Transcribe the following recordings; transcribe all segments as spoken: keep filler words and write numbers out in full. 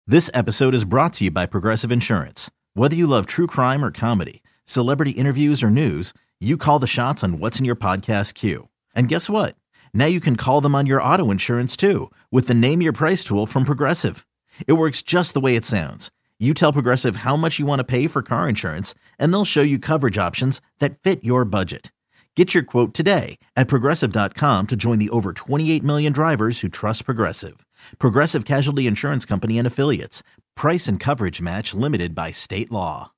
This episode is brought to you by Progressive Insurance. Whether you love true crime or comedy, celebrity interviews or news, you call the shots on what's in your podcast queue. And guess what? Now you can call them on your auto insurance too with the Name Your Price tool from Progressive. It works just the way it sounds. You tell Progressive how much you want to pay for car insurance, and they'll show you coverage options that fit your budget. Get your quote today at progressive dot com to join the over twenty-eight million drivers who trust Progressive. Progressive Casualty Insurance Company and Affiliates. Price and coverage match limited by state law.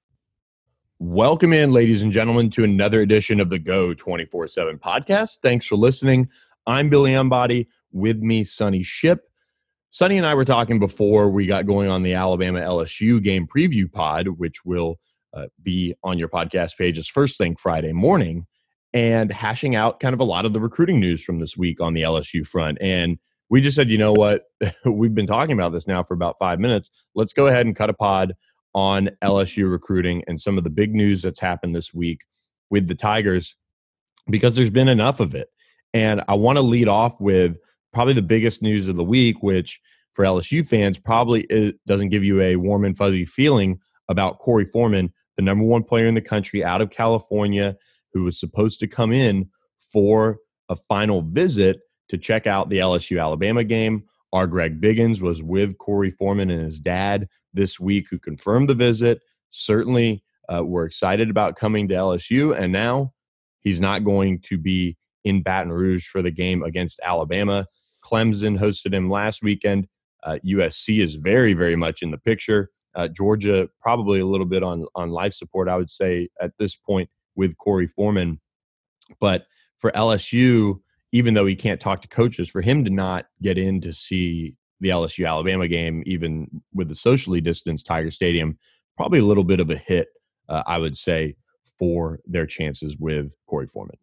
Welcome in, ladies and gentlemen, to another edition of the Go twenty-four seven podcast. Thanks for listening. I'm Billy Embody. With me, Sonny Ship. Sonny and I were talking before we got going on the Alabama L S U game preview pod, which will uh, be on your podcast pages first thing Friday morning, and hashing out kind of a lot of the recruiting news from this week on the L S U front. And we just said, you know what? We've been talking about this now for about five minutes. Let's go ahead and cut a pod on L S U recruiting and some of the big news that's happened this week with the Tigers, because there's been enough of it. And I want to lead off with probably the biggest news of the week, which for L S U fans probably it doesn't give you a warm and fuzzy feeling about Korey Foreman, the number one player in the country out of California, who was supposed to come in for a final visit to check out the L S U-Alabama game. Our Greg Biggins was with Korey Foreman and his dad this week, who confirmed the visit. Certainly, uh, we're excited about coming to L S U, and now he's not going to be in Baton Rouge for the game against Alabama. Clemson hosted him last weekend. Uh, U S C is very, very much in the picture. Uh, Georgia probably a little bit on, on life support, I would say, at this point with Korey Foreman. But for L S U, even though he can't talk to coaches, for him to not get in to see the L S U-Alabama game, even with the socially distanced Tiger Stadium, probably a little bit of a hit, uh, I would say, for their chances with Korey Foreman.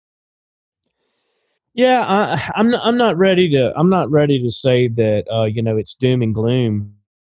Yeah, I, I'm not, I'm not ready to I'm not ready to say that uh, you know it's doom and gloom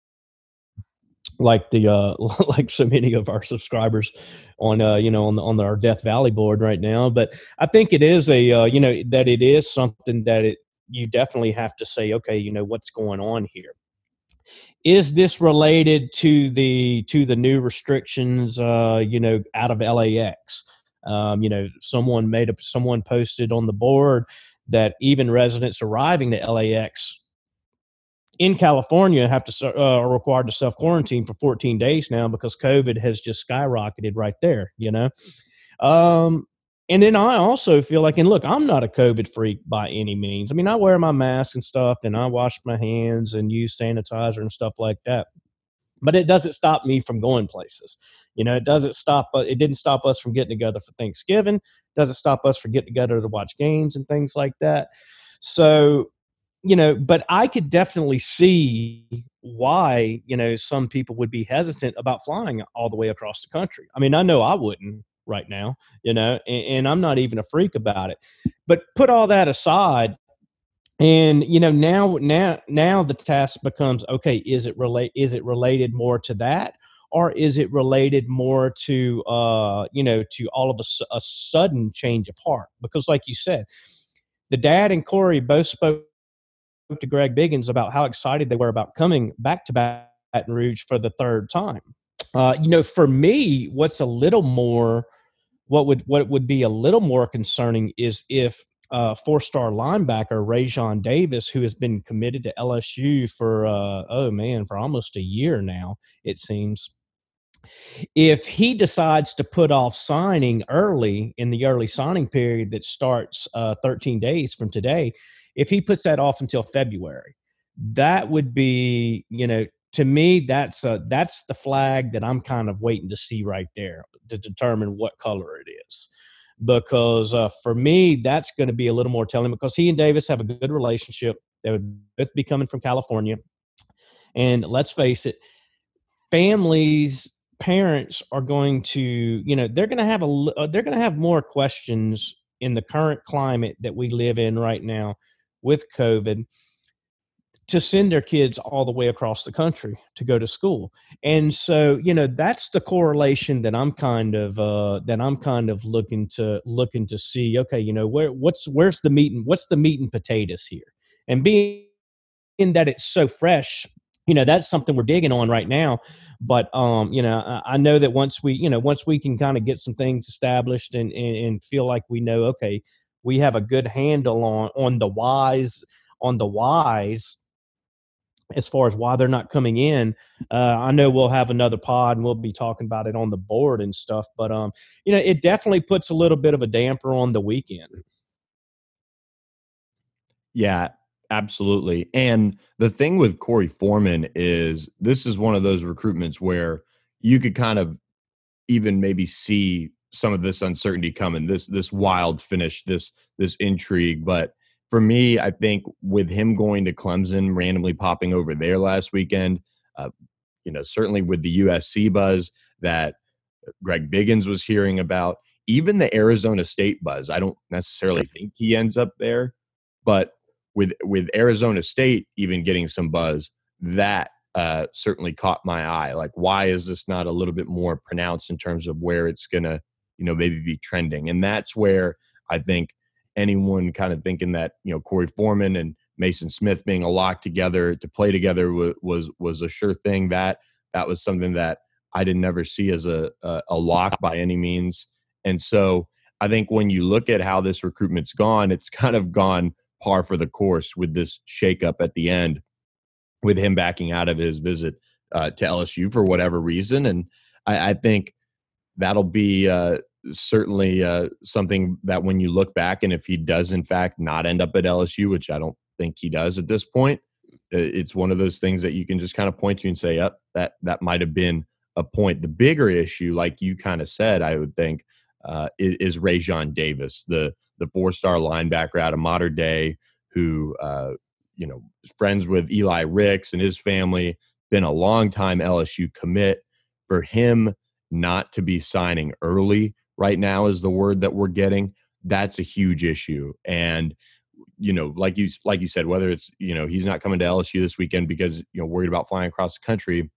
like the uh, like so many of our subscribers on uh, you know on the, on the, our Death Valley board right now. But I think it is a uh, you know that it is something that it you definitely have to say, okay, you know what's going on here. Is this related to the to the new restrictions uh, you know out of L A X? Um, you know, someone made a someone posted on the board that even residents arriving to L A X in California have to uh, are required to self quarantine for fourteen days now because COVID has just skyrocketed right there. You know, um, and then I also feel like, and look, I'm not a COVID freak by any means. I mean, I wear my mask and stuff, and I wash my hands and use sanitizer and stuff like that. But it doesn't stop me from going places. You know, it doesn't stop. It didn't stop us from getting together for Thanksgiving. It doesn't stop us from getting together to watch games and things like that. So, you know, but I could definitely see why, you know, some people would be hesitant about flying all the way across the country. I mean, I know I wouldn't right now, you know, and, and I'm not even a freak about it. But put all that aside. And, you know, now, now, now the task becomes, okay, is it relate, is it related more to that? Or is it related more to, uh, you know, to all of a, a sudden change of heart? Because like you said, the dad and Korey both spoke to Greg Biggins about how excited they were about coming back to Baton Rouge for the third time. Uh, you know, for me, what's a little more, what would, what would be a little more concerning is if, Uh, four-star linebacker Rajon Davis, who has been committed to L S U for, uh, oh, man, for almost a year now, it seems. If he decides to put off signing early in the early signing period that starts uh, thirteen days from today, if he puts that off until February, that would be, you know, to me, that's a, that's the flag that I'm kind of waiting to see right there to determine what color it is. Because uh, for me, that's going to be a little more telling because he and Davis have a good relationship. They would both be coming from California. And let's face it, families, parents are going to, you know, they're going to have a, they're going to have more questions in the current climate that we live in right now with COVID to send their kids all the way across the country to go to school. And so, you know, that's the correlation that I'm kind of, uh, that I'm kind of looking to, looking to see, okay, you know, where, what's, where's the meat and what's the meat and potatoes here? And being in that it's so fresh, you know, that's something we're digging on right now. But, um, you know, I, I know that once we, you know, once we can kind of get some things established and, and, and feel like we know, okay, we have a good handle on, on the whys, on the whys, as far as why they're not coming in. Uh, I know we'll have another pod and we'll be talking about it on the board and stuff, but, um, you know, it definitely puts a little bit of a damper on the weekend. Yeah, absolutely. And the thing with Corey Foreman is this is one of those recruitments where you could kind of even maybe see some of this uncertainty coming, this this wild finish, this this intrigue. But for me, I think with him going to Clemson, randomly popping over there last weekend, uh, you know, certainly with the U S C buzz that Greg Biggins was hearing about, even the Arizona State buzz, I don't necessarily think he ends up there, but with with Arizona State even getting some buzz, that uh, certainly caught my eye. Like, why is this not a little bit more pronounced in terms of where it's going to, you know, maybe be trending? And that's where I think anyone kind of thinking that, you know, Corey Foreman and Mason Smith being a lock together to play together was was, was a sure thing. That that was something that I didn't ever see as a, a a lock by any means. And so I think when you look at how this recruitment's gone, it's kind of gone par for the course with this shakeup at the end, with him backing out of his visit uh, to L S U for whatever reason. And I, I think that'll be uh, certainly uh, something that when you look back, and if he does in fact not end up at L S U, which I don't think he does at this point, it's one of those things that you can just kind of point to and say, yep, that, that might have been a point. The bigger issue, like you kind of said, I would think, uh, is, is Rajon Davis, the the four-star linebacker out of Mater Dei, who uh, you know, is friends with Eli Ricks and his family, been a long-time L S U commit. For him not to be signing early right now is the word that we're getting. That's a huge issue. And you know, like you like you said, whether it's, you know, he's not coming to L S U this weekend because, you know, worried about flying across the country,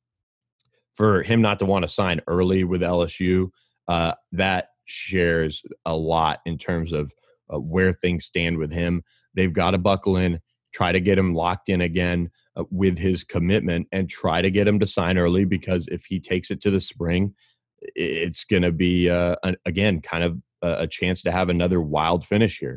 for him not to want to sign early with L S U, uh, that shares a lot in terms of uh, where things stand with him. They've got to buckle in, try to get him locked in again uh, with his commitment, and try to get him to sign early, because if he takes it to the spring, it's going to be, uh, an, again, kind of a, a chance to have another wild finish here.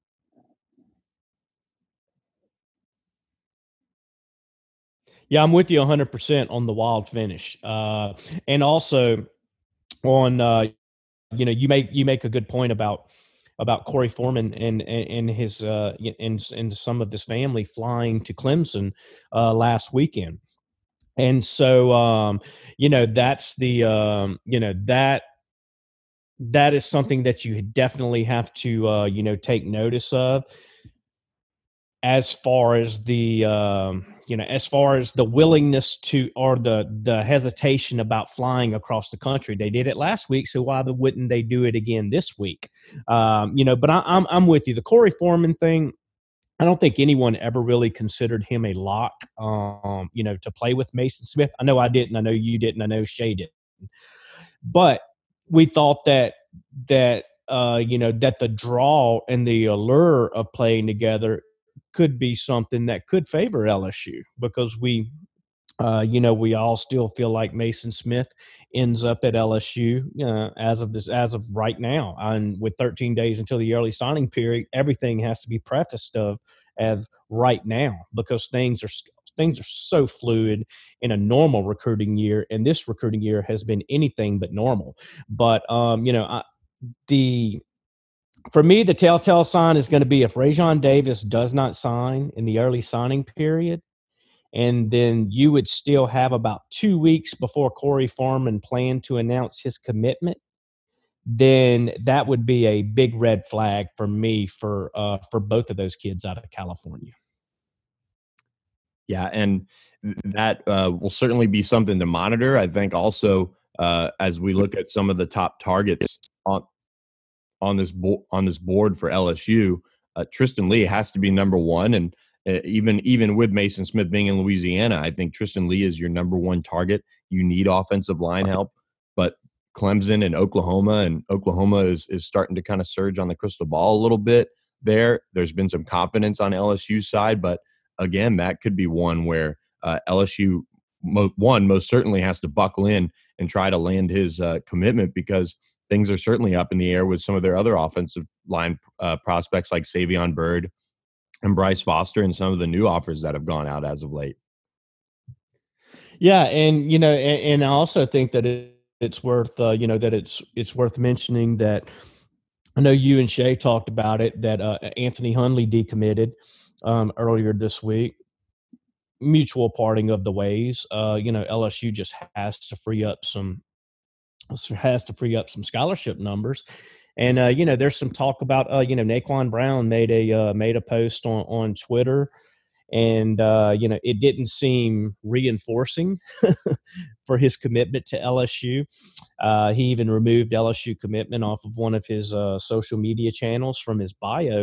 Yeah, I'm with you one hundred percent on the wild finish. Uh, and also on, uh, you know, you make you make a good point about about Corey Foreman and and, and his uh, and, and some of his family flying to Clemson uh, last weekend. And so, um, you know, that's the, um, you know, that that is something that you definitely have to, uh, you know, take notice of. As far as the, um, you know, as far as the willingness to, or the the hesitation about flying across the country, they did it last week, so why wouldn't they do it again this week? Um, you know, but I, I'm I'm with you. The Corey Foreman thing, I don't think anyone ever really considered him a lock, um, you know, to play with Mason Smith. I know I didn't. I know you didn't. I know Shay didn't. But we thought that that uh, you know, that the draw and the allure of playing together could be something that could favor L S U, because we, uh, you know, we all still feel like Mason Smith ends up at L S U uh, as of this, as of right now. And with thirteen days until the early signing period, everything has to be prefaced of as right now, because things are things are so fluid in a normal recruiting year, and this recruiting year has been anything but normal. But um, you know, I, the for me, the telltale sign is going to be if Rajon Davis does not sign in the early signing period, and then you would still have about two weeks before Corey Foreman planned to announce his commitment, then that would be a big red flag for me for uh, for both of those kids out of California. Yeah, and that uh, will certainly be something to monitor. I think also uh, as we look at some of the top targets on on this bo- on this board for L S U, uh, Tristan Lee has to be number one, and uh, even even with Mason Smith being in Louisiana, I think Tristan Lee is your number one target. You need offensive line help, but Clemson and Oklahoma, and Oklahoma is is starting to kind of surge on the crystal ball a little bit there. There's been some confidence on L S U's side, but again, that could be one where uh, L S U, mo- one, most certainly has to buckle in and try to land his uh, commitment, because things are certainly up in the air with some of their other offensive line uh, prospects like Savion Byrd and Bryce Foster, and some of the new offers that have gone out as of late. Yeah, and you know, and, and I also think that it, it's worth uh, you know that it's it's worth mentioning that I know you and Shay talked about it, that uh, Anthony Hundley decommitted um, earlier this week. Mutual parting of the ways. Uh, you know, L S U just has to free up some has to free up some scholarship numbers. And uh, you know, there's some talk about uh, you know, Naquan Brown made a uh, made a post on on Twitter, and uh, you know, it didn't seem reinforcing for his commitment to L S U. Uh, he even removed L S U commitment off of one of his uh, social media channels from his bio.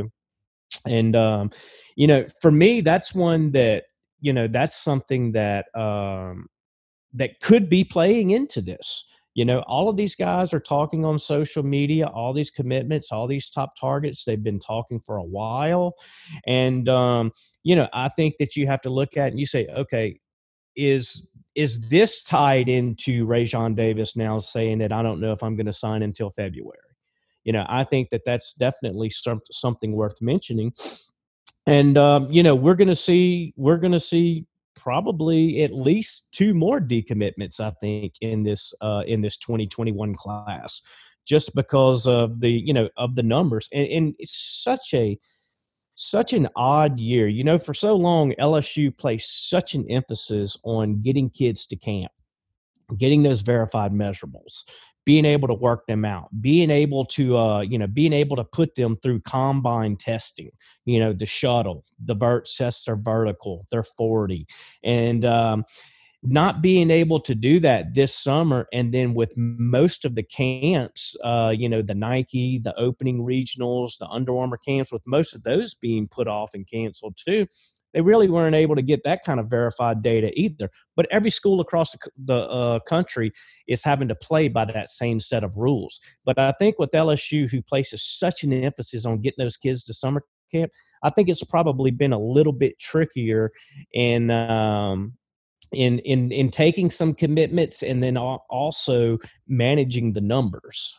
And um, you know, for me, that's one that you know that's something that um, that could be playing into this. You know, all of these guys are talking on social media, all these commitments, all these top targets. They've been talking for a while. And, um, you know, I think that you have to look at it and you say, okay, is is this tied into Rajon Davis now saying that I don't know if I'm going to sign until February? You know, I think that that's definitely some, something worth mentioning. And, um, you know, we're going to see we're going to see probably at least two more decommitments, I think, in this uh, in this twenty twenty-one class, just because of the you know of the numbers, and, and it's such a such an odd year. You know, for so long, L S U placed such an emphasis on getting kids to camp, getting those verified measurables, being able to work them out, being able to, uh, you know, being able to put them through combine testing, you know, the shuttle, the vert tests their vertical, they're forty. And, um, not being able to do that this summer, and then with most of the camps, uh, you know, the Nike, the opening regionals, the Under Armour camps, with most of those being put off and canceled too, they really weren't able to get that kind of verified data either. But every school across the, the uh, country is having to play by that same set of rules. But I think with L S U, who places such an emphasis on getting those kids to summer camp, I think it's probably been a little bit trickier in um, in in in taking some commitments and then also managing the numbers.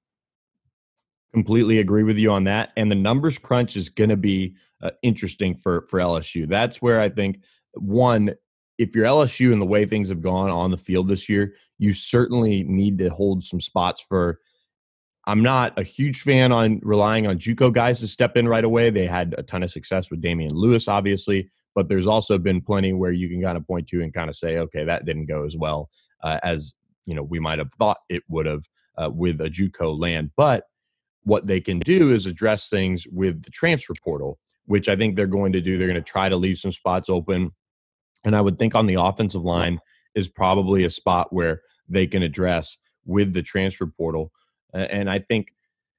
Completely agree with you on that. And the numbers crunch is going to be uh, interesting for, for L S U. That's where I think, one, if you're L S U and the way things have gone on the field this year, you certainly need to hold some spots for. I'm not a huge fan on relying on JUCO guys to step in right away. They had a ton of success with Damian Lewis, obviously, but there's also been plenty where you can kind of point to and kind of say, okay, that didn't go as well uh, as you know we might have thought it would have uh, with a JUCO land. But what they can do is address things with the transfer portal, which I think they're going to do. They're going to try to leave some spots open. And I would think on the offensive line is probably a spot where they can address with the transfer portal. And I think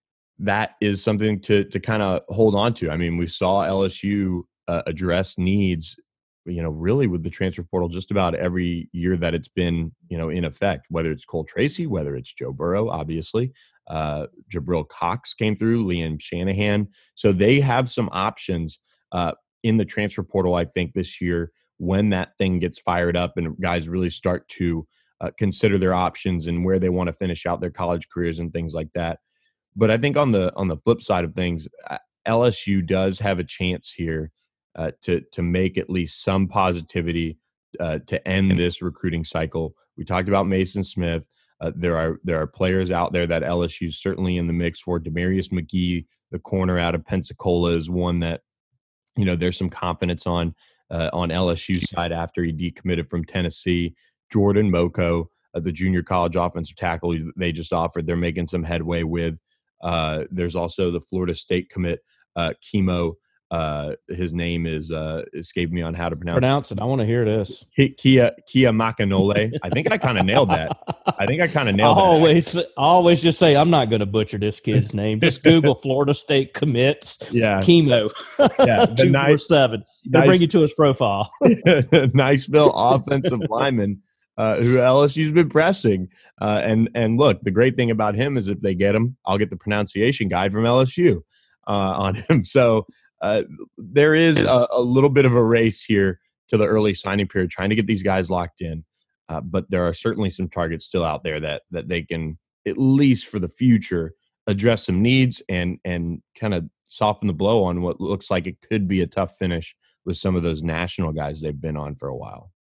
that is something to to kind of hold on to. I mean, we saw L S U uh, address needs, you know, really with the transfer portal just about every year that it's been, you know, in effect, whether it's Cole Tracy, whether it's Joe Burrow, obviously. Uh, Jabril Cox came through, Liam Shanahan. So they have some options uh, in the transfer portal, I think, this year when that thing gets fired up and guys really start to uh, consider their options and where they want to finish out their college careers and things like that. But I think on the on the flip side of things, L S U does have a chance here uh, to to make at least some positivity uh, to end this recruiting cycle. We talked about Mason Smith. Uh, there are there are players out there that L S U is certainly in the mix for. Demarius McGee, the corner out of Pensacola, is one that you know there's some confidence on uh, on L S U's side after he decommitted from Tennessee. Jordan Moko, uh, the junior college offensive tackle they just offered, they're making some headway with. Uh, there's also the Florida State commit, uh, Chemo. Uh, his name is uh, escaped me on how to pronounce, pronounce it. I want to hear this. Kia Kia Makanole. I think I kind of nailed that. I think I kind of nailed I that. Always, I always just say I'm not going to butcher this kid's name. Just Google Florida State commits. Yeah, Chemo. Yeah, the two nice, four seven. They'll nice, bring you to his profile. Niceville offensive lineman uh, who L S U's been pressing. Uh, and and look, the great thing about him is if they get him, I'll get the pronunciation guide from L S U uh, on him. So. Uh, there is a, a little bit of a race here to the early signing period, trying to get these guys locked in. Uh, but there are certainly some targets still out there that that they can, at least for the future, address some needs and and kind of soften the blow on what looks like it could be a tough finish with some of those national guys they've been on for a while.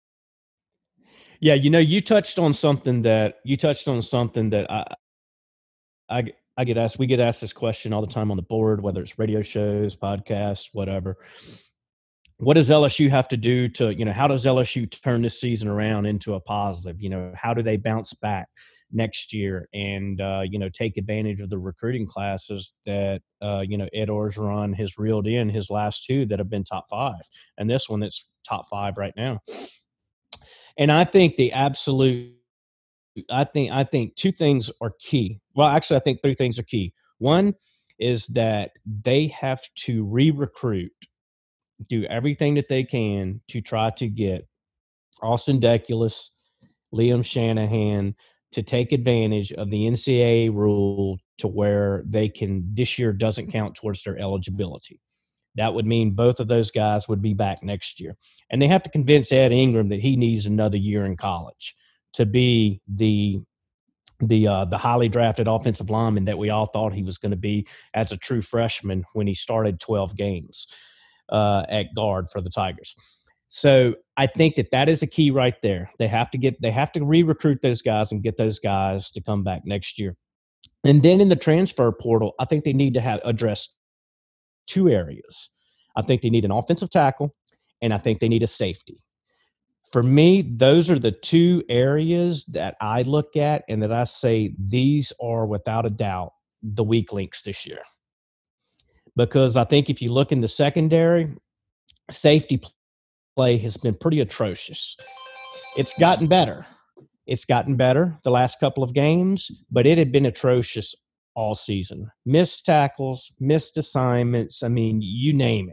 Yeah, you know, you touched on something that you touched on something that I, I, I get asked. We get asked this question all the time on the board, whether it's radio shows, podcasts, whatever. What does L S U have to do to, you know, how does L S U turn this season around into a positive? You know, how do they bounce back next year and, uh, you know, take advantage of the recruiting classes that, uh, you know, Ed Orgeron has reeled in his last two that have been top five, and this one that's top five right now. And I think the absolute, I think, I think two things are key. Well, actually, I think three things are key. One is that they have to re-recruit, do everything that they can to try to get Austin Deculus, Liam Shanahan to take advantage of the N C double A rule to where they can, this year doesn't count towards their eligibility. That would mean both of those guys would be back next year. And they have to convince Ed Ingram that he needs another year in college to be the the uh, the highly drafted offensive lineman that we all thought he was going to be as a true freshman when he started twelve games uh, at guard for the Tigers. So I think that that is a key right there. They have to get they have to re-recruit those guys and get those guys to come back next year. And then in the transfer portal, I think they need to have address two areas. I think they need an offensive tackle, and I think they need a safety. For me, those are the two areas that I look at and that I say these are without a doubt the weak links this year. Because I think if you look in the secondary, safety play has been pretty atrocious. It's gotten better. It's gotten better the last couple of games, but it had been atrocious all season. Missed tackles, missed assignments, I mean, you name it.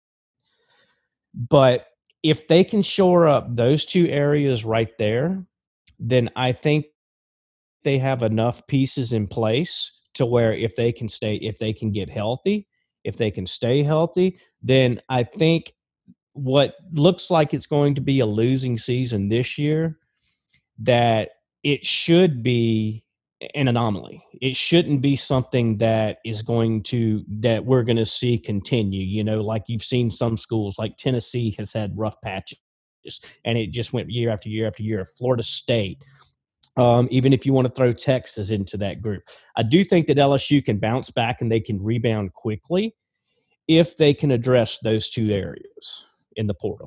But if they can shore up those two areas right there, then I think they have enough pieces in place to where if they can stay, if they can get healthy, if they can stay healthy, then I think what looks like it's going to be a losing season this year, that it should be an anomaly. It shouldn't be something that is going to, that we're going to see continue, you know, like you've seen some schools like Tennessee has had rough patches and it just went year after year after year. Florida State, um, even if you want to throw Texas into that group. I do think that L S U can bounce back and they can rebound quickly if they can address those two areas in the portal.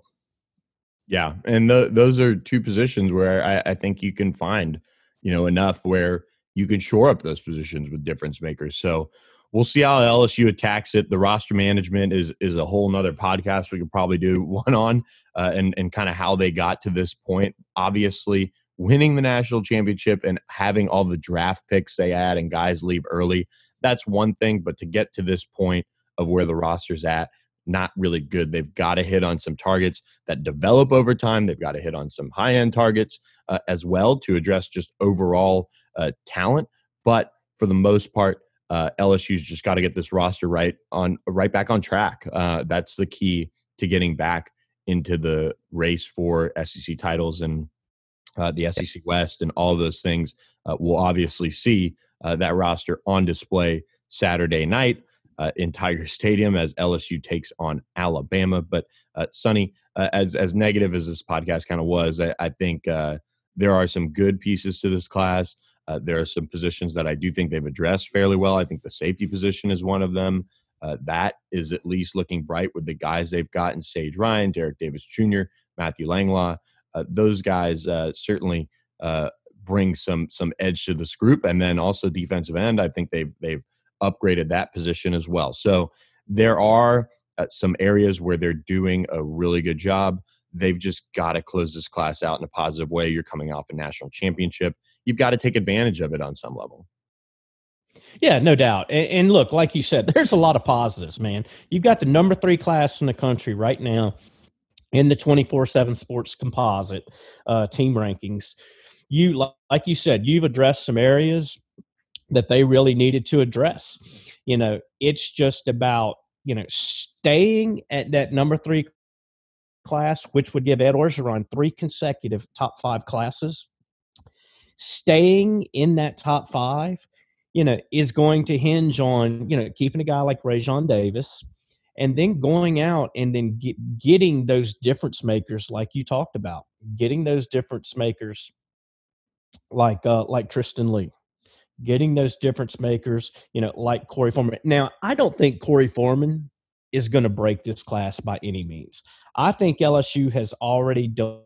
Yeah, and the, those are two positions where I, I think you can find, you know, enough where you can shore up those positions with difference makers. So we'll see how L S U attacks it. The roster management is is a whole nother podcast we could probably do one on, uh, and, and kind of how they got to this point. Obviously, winning the national championship and having all the draft picks they add and guys leave early, that's one thing. But to get to this point of where the roster's at, not really good. They've got to hit on some targets that develop over time. They've got to hit on some high-end targets uh, as well to address just overall uh, talent. But for the most part, uh, L S U's just got to get this roster right on right back on track. Uh, that's the key to getting back into the race for S E C titles and uh, the S E C West and all of those things. Uh, we'll obviously see uh, that roster on display Saturday night Uh, in Tiger Stadium as L S U takes on Alabama. But uh, Sonny, uh, as as negative as this podcast kind of was, I, I think uh, there are some good pieces to this class. Uh, there are some positions that I do think they've addressed fairly well. I think the safety position is one of them. Uh, that is at least looking bright with the guys they've got in Sage Ryan, Derek Davis Junior, Matthew Langlaw. Uh, those guys uh, certainly uh, bring some some edge to this group. And then also defensive end, I think they've they've upgraded that position as well. So there are uh, some areas where they're doing a really good job. They've just got to close this class out in a positive way. You're coming off a national championship. You've got to take advantage of it on some level. Yeah, no doubt. And, and look, like you said, there's a lot of positives, man. You've got the number three class in the country right now in the twenty-four seven Sports Composite uh, team rankings. You, like you said, you've addressed some areas that they really needed to address. You know, it's just about, you know, staying at that number three class, which would give Ed Orgeron three consecutive top five classes. Staying in that top five, you know, is going to hinge on, you know, keeping a guy like Rajon Davis, and then going out and then get, getting those difference makers like you talked about, getting those difference makers like uh, like Tristan Lee, getting those difference makers, you know, like Corey Foreman. Now, I don't think Corey Foreman is going to break this class by any means. I think L S U has already done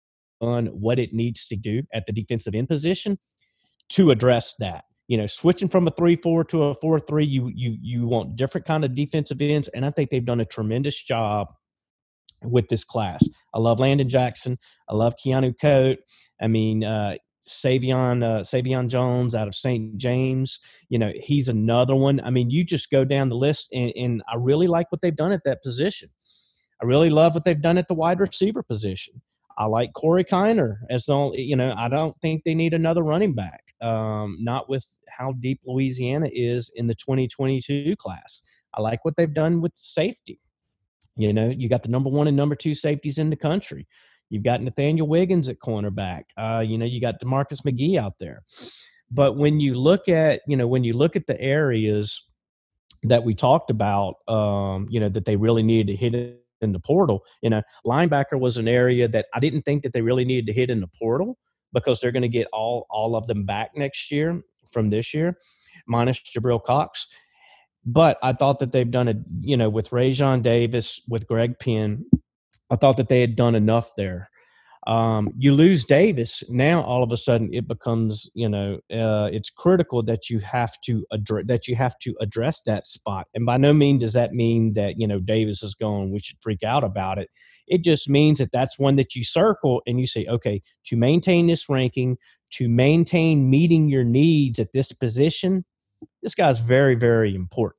what it needs to do at the defensive end position to address that. You know, switching from a three four to a four three, you you you want different kind of defensive ends, and I think they've done a tremendous job with this class. I love Landon Jackson. I love Keanu Coate. I mean, uh, Savion uh, Savion Jones out of Saint James. You know, he's another one. I mean, you just go down the list, and, and I really like what they've done at that position. I really love what they've done at the wide receiver position. I like Corey Kiner as the only, you know, I don't think they need another running back. Um, not with how deep Louisiana is in the twenty twenty-two class. I like what they've done with safety. You know, you got the number one and number two safeties in the country. You've got Nathaniel Wiggins at cornerback. Uh, you know, you got DeMarcus McGee out there. But when you look at, you know, when you look at the areas that we talked about, um, you know, that they really needed to hit it in the portal, you know, linebacker was an area that I didn't think that they really needed to hit in the portal, because they're going to get all all of them back next year from this year, minus Jabril Cox. But I thought that they've done it, you know, with Rajon Davis, with Greg Penn. I thought that they had done enough there. Um, you lose Davis, now all of a sudden it becomes, you know, uh, it's critical that you have to address that you have to address that spot. And by no means does that mean that, you know, Davis is gone, we should freak out about it. It just means that that's one that you circle and you say, okay, to maintain this ranking, to maintain meeting your needs at this position, this guy's very, very important.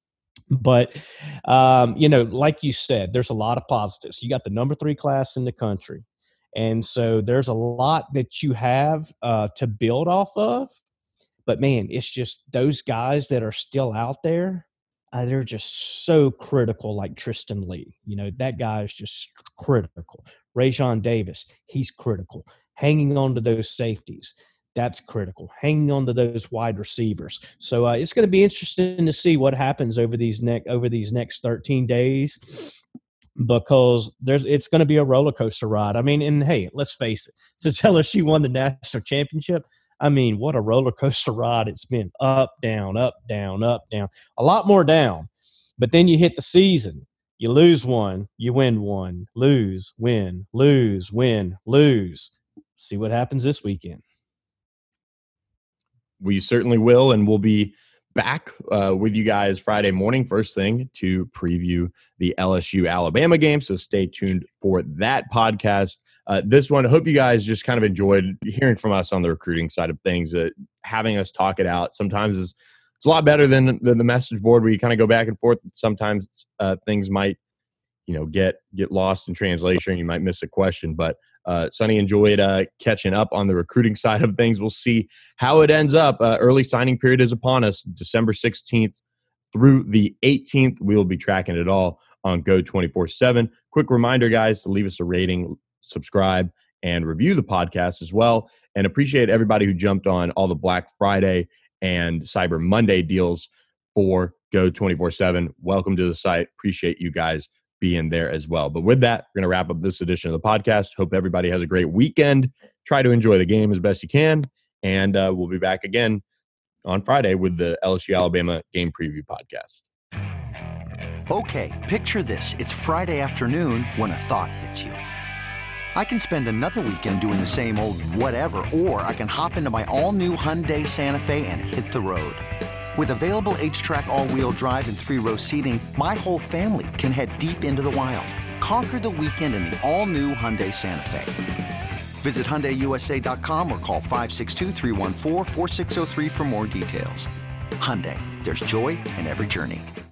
But, um, you know, like you said, there's a lot of positives. You got the number three class in the country. And so there's a lot that you have uh, to build off of. But, man, it's just those guys that are still out there, uh, they're just so critical, like Tristan Lee. You know, that guy is just critical. Rajon Davis, he's critical. Hanging on to those safeties, that's critical. Hanging on to those wide receivers. So uh, it's going to be interesting to see what happens over these next over these next thirteen days, because there's it's going to be a roller coaster ride. I mean, and hey, let's face it, since L S U won the national championship, I mean, what a roller coaster ride it's been. Up, down, up, down, up, down. A lot more down. But then you hit the season. You lose one, you win one, lose, win, lose, win, lose. See what happens this weekend. We certainly will, and we'll be back uh, with you guys Friday morning, first thing, to preview the L S U Alabama game. So stay tuned for that podcast. Uh, this one, I hope you guys just kind of enjoyed hearing from us on the recruiting side of things. Uh, having us talk it out sometimes is it's a lot better than, than the message board where you kind of go back and forth. Sometimes uh, things might, you know, get get lost in translation. You might miss a question, but uh, Sonny enjoyed uh, catching up on the recruiting side of things. We'll see how it ends up. Uh, early signing period is upon us, December sixteenth through the eighteenth. We will be tracking it all on Go twenty-four seven. Quick reminder, guys, to leave us a rating, subscribe, and review the podcast as well. And appreciate everybody who jumped on all the Black Friday and Cyber Monday deals for Go twenty-four seven. Welcome to the site. Appreciate you guys being there as well. But with that, we're going to wrap up this edition of the podcast. Hope everybody has a great weekend. Try to enjoy the game as best you can. And uh, we'll be back again on Friday with the L S U Alabama game preview podcast. Okay, picture this. It's Friday afternoon when a thought hits you. I can spend another weekend doing the same old whatever, or I can hop into my all-new Hyundai Santa Fe and hit the road. With available H-Track all-wheel drive and three-row seating, my whole family can head deep into the wild. Conquer the weekend in the all-new Hyundai Santa Fe. Visit Hyundai U S A dot com or call five six two, three one four, four six zero three for more details. Hyundai, there's joy in every journey.